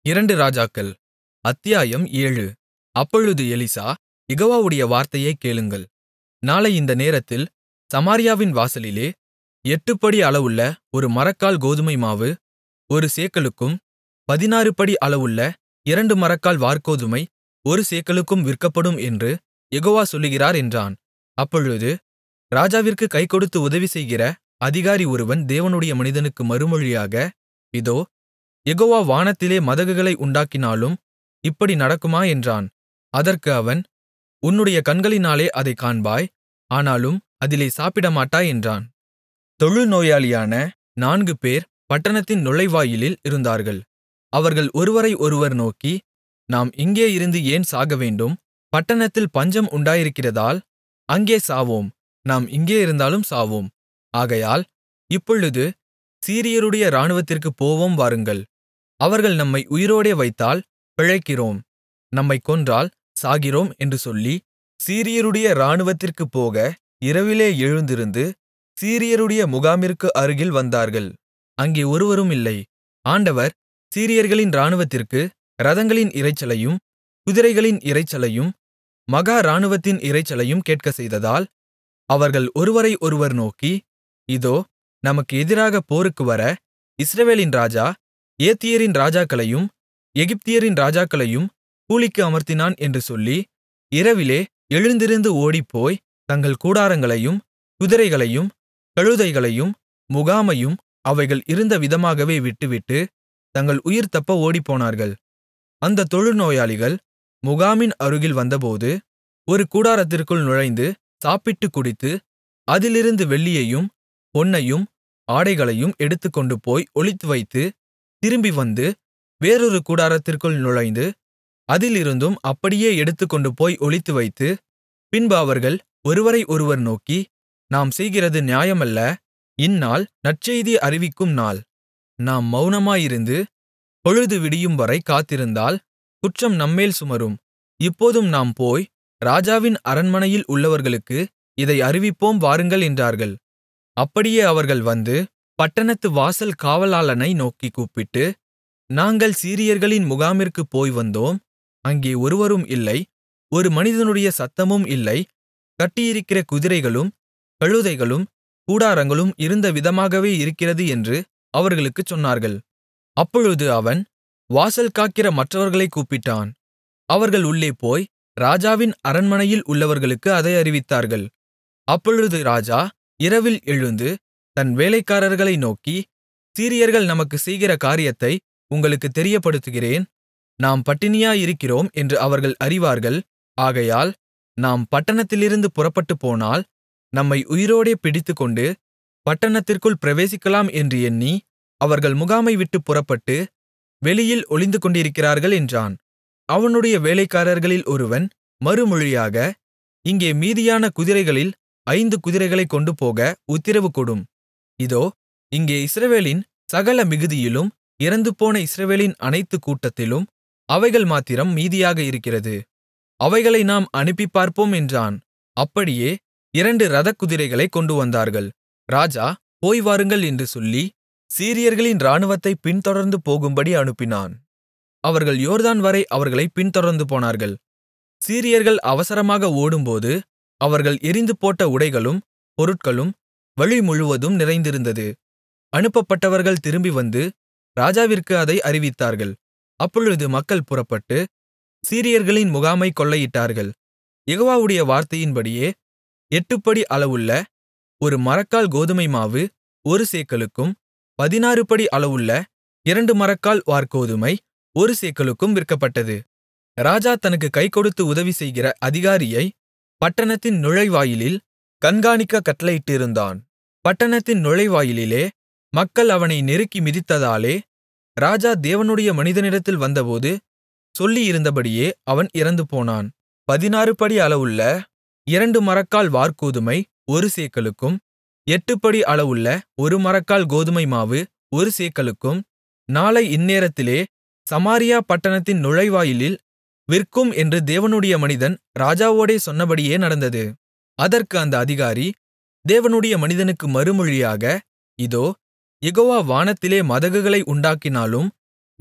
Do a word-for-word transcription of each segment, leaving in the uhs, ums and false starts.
இரண்டு ராஜாக்கள் அத்தியாயம் ஏழு அப்பொழுது எலிசா யெகோவாவுடைய வார்த்தையைக் கேளுங்கள். நாளை இந்த நேரத்தில் சமாரியாவின் வாசலிலே எட்டுப்படி அளவுள்ள ஒரு மரக்கால் கோதுமை மாவு ஒரு சேக்கலுக்கும் பதினாறு படி அளவுள்ள இரண்டு மரக்கால் வாற்கோதுமை ஒரு சேக்கலுக்கும் விற்கப்படும் என்று யெகோவா சொல்லுகிறார் என்றான். அப்பொழுது ராஜாவிற்குக் கைகொடுத்து உதவிசெய்கிற அதிகாரி ஒருவன் தேவனுடைய மனிதனுக்கு மறுமொழியாக, இதோ, யெகோவா வானத்திலே மதகுகளை உண்டாக்கினாலும் இப்படி நடக்குமா என்றான். அதற்கு அவன், உன்னுடைய கண்களினாலே அதைக் காண்பாய், ஆனாலும் அதிலே சாப்பிடமாட்டாய் என்றான். தொழுநோயாளியான நான்கு பேர் பட்டணத்தின் நுழைவாயிலில் இருந்தார்கள். அவர்கள் ஒருவரை ஒருவர் நோக்கி, நாம் இங்கே இருந்து ஏன் சாகவேண்டும்? பட்டணத்தில் பஞ்சம் உண்டாயிருக்கிறதால் அங்கே சாவோம். நாம் இங்கே இருந்தாலும் சாவோம். ஆகையால் இப்பொழுது சீரியருடைய இராணுவத்திற்குப் போவோம் வாருங்கள். அவர்கள் நம்மை உயிரோடே வைத்தால் பிழைக்கிறோம், நம்மைக் கொன்றால் சாகிறோம் என்று சொல்லி, சீரியருடைய இராணுவத்திற்குப் போக இரவிலே எழுந்திருந்து சீரியருடைய முகாமிற்கு அருகில் வந்தார்கள். அங்கே ஒருவரும் இல்லை. ஆண்டவர் சீரியர்களின் இராணுவத்திற்கு இரதங்களின் இரைச்சலையும் குதிரைகளின் இரைச்சலையும் மகா இராணுவத்தின் இரைச்சலையும் கேட்கச் செய்ததால் அவர்கள் ஒருவரை ஒருவர் நோக்கி, இதோ, நமக்கு எதிராகப் போருக்கு வர இஸ்ரவேலின் ராஜா ஏத்தியரின் ராஜாக்களையும் எகிப்தியரின் ராஜாக்களையும் கூலிக்கு அமர்த்தினான் என்று சொல்லி, இரவிலே எழுந்திருந்து ஓடிப்போய் தங்கள் கூடாரங்களையும் குதிரைகளையும் கழுதைகளையும் முகாமையும் அவைகள் இருந்த விதமாகவே விட்டுவிட்டு தங்கள் உயிர் தப்ப ஓடிப்போனார்கள். அந்த தொழுநோயாளிகள் முகாமின் அருகில் வந்தபோது ஒரு கூடாரத்திற்குள் நுழைந்து சாப்பிட்டுக் குடித்து அதிலிருந்து வெள்ளியையும் பொன்னையும் ஆடைகளையும் எடுத்துக்கொண்டுபோய் ஒளித்துவைத்து திரும்பி வந்து வேறொரு கூடாரத்திற்குள் நுழைந்து அதிலிருந்தும் அப்படியே எடுத்துக்கொண்டுபோய் ஒளித்துவைத்து, பின்பு அவர்கள் ஒருவரை ஒருவர் நோக்கி, நாம் செய்கிறது நியாயமல்ல. இந்நாள் நற்செய்தி அறிவிக்கும் நாள். நாம் மவுனமாயிருந்து பொழுது விடியும்வரை காத்திருந்தால் குற்றம் நம்மேல் சுமரும். இப்போதும் நாம் போய் ராஜாவின் அரண்மனையில் உள்ளவர்களுக்கு இதை அறிவிப்போம் வாருங்கள் என்றார்கள். அப்படியே அவர்கள் வந்து பட்டணத்து வாசல் காவலாளனை நோக்கிக் கூப்பிட்டு, நாங்கள் சீரியர்களின் முகாமிற்குப் போய் வந்தோம். அங்கே ஒருவரும் இல்லை, ஒரு மனிதனுடைய சத்தமும் இல்லை. கட்டியிருக்கிற குதிரைகளும் கழுதைகளும் கூடாரங்களும் இருந்த விதமாகவே இருக்கிறது என்று அவர்களுக்குச் சொன்னார்கள். அப்பொழுது அவன் வாசல் காக்கிற மற்றவர்களைக் கூப்பிட்டான். அவர்கள் உள்ளே போய் ராஜாவின் அரண்மனையில் உள்ளவர்களுக்கு அதை அறிவித்தார்கள். அப்பொழுது ராஜா இரவில் எழுந்து தன் வேலைக்காரர்களை நோக்கி, சீரியர்கள் நமக்குச் செய்கிற காரியத்தை உங்களுக்குத் தெரியப்படுத்துகிறேன். நாம் பட்டினியாயிருக்கிறோம் என்று அவர்கள் அறிவார்கள். ஆகையால் நாம் பட்டணத்திலிருந்து புறப்பட்டுப் போனால் நம்மை உயிரோடே பிடித்துக்கொண்டு பட்டணத்திற்குள் பிரவேசிக்கலாம் என்று எண்ணி அவர்கள் முகாமை விட்டுப் புறப்பட்டு வெளியில் ஒளிந்து கொண்டிருக்கிறார்கள் என்றான். அவனுடைய வேலைக்காரர்களில் ஒருவன் மறுமொழியாக, இங்கே மீதியான குதிரைகளில் ஐந்து குதிரைகளைக் கொண்டுபோக உத்திரவு கொடும். இதோ, இங்கே இஸ்ரவேலின் சகல மிகுதியிலும் இறந்துபோன இஸ்ரவேலின் அனைத்து கூட்டத்திலும் அவைகள் மாத்திரம் மீதியாக இருக்கிறது. அவைகளை நாம் அனுப்பிப் பார்ப்போம் என்றான். அப்படியே இரண்டு இரதக்குதிரைகளைக் கொண்டு வந்தார்கள். ராஜா போய் வாருங்கள் என்று சொல்லி சீரியர்களின் இராணுவத்தைப் பின்தொடர்ந்து போகும்படி அனுப்பினான். அவர்கள் யோர்தான் வரை அவர்களைப் பின்தொடர்ந்து போனார்கள். சீரியர்கள் அவசரமாக ஓடும்போது அவர்கள் எறிந்து போட்ட உடைகளும் பொருட்களும் வழி முழுவதும் நிறைந்திருந்தது. அனுப்பப்பட்டவர்கள் திரும்பி வந்து ராஜாவிற்கு அதை அறிவித்தார்கள். அப்பொழுது மக்கள் புறப்பட்டு சீரியர்களின் முகாமை கொள்ளையிட்டார்கள். யெகோவாவுடைய வார்த்தையின்படியே எட்டுப்படி அளவுள்ள ஒரு மரக்கால் கோதுமை மாவு ஒரு சேக்கலுக்கும் பதினாறு படி அளவுள்ள இரண்டு மரக்கால் வாற்கோதுமை ஒரு சேக்கலுக்கும் விற்கப்பட்டது. ராஜா தனக்கு கைகொடுத்து உதவி செய்கிற அதிகாரியை பட்டணத்தின் நுழைவாயிலில் கண்காணிக்கக் கட்டளையிட்டிருந்தான். பட்டணத்தின் நுழைவாயிலிலே மக்கள் அவனை நெருக்கி மிதித்ததாலே ராஜா தேவனுடைய மனிதனிடத்தில் வந்தபோது சொல்லியிருந்தபடியே அவன் இறந்துபோனான். பதினாறு படி அளவுள்ள இரண்டு மரக்கால் வாற்கோதுமை ஒரு சேக்கலுக்கும் எட்டுப்படி அளவுள்ள ஒரு மரக்கால் கோதுமை மாவு ஒரு சேக்கலுக்கும் நாளை இந்நேரத்திலே சமாரியா பட்டணத்தின் நுழைவாயிலில் விற்கும் என்று தேவனுடைய மனிதன் ராஜாவோடே சொன்னபடியே நடந்தது. அதற்கு அந்த அதிகாரி தேவனுடைய மனிதனுக்கு மறுமொழியாக, இதோ, யெகோவா வானத்திலே மதகுகளை உண்டாக்கினாலும்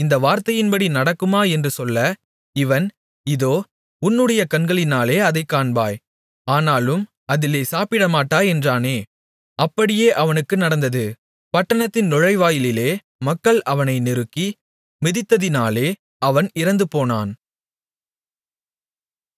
இந்த வார்த்தையின்படி நடக்குமா என்று சொல்ல இவன், இதோ உன்னுடைய கண்களினாலே அதைக் காண்பாய், ஆனாலும் அதிலே சாப்பிடமாட்டாய் என்றானே. அப்படியே அவனுக்கு நடந்தது. பட்டணத்தின் நுழைவாயிலிலே மக்கள் அவனை நெருக்கி மிதித்ததினாலே அவன் இறந்துபோனான்.